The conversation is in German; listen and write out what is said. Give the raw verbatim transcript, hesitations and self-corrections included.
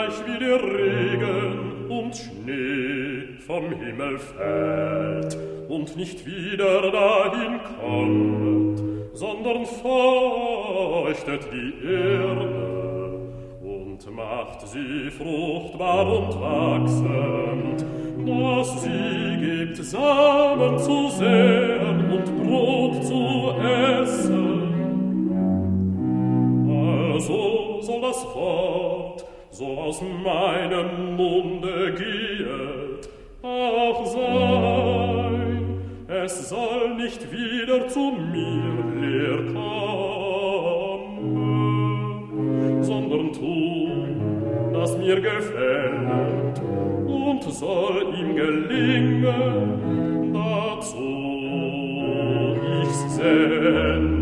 gleich wie der Regen und Schnee vom Himmel fällt und nicht wieder dahin kommt, sondern feuchtet die Erde und macht sie fruchtbar und wachsend, dass sie gibt Samen zu säen und Brot zu essen. Also soll das Wort, so aus meinem Munde gehet, auch sein. Es soll nicht wieder zu mir leer kommen, sondern tun, das mir gefällt, und soll ihm gelingen, dazu ich's sende.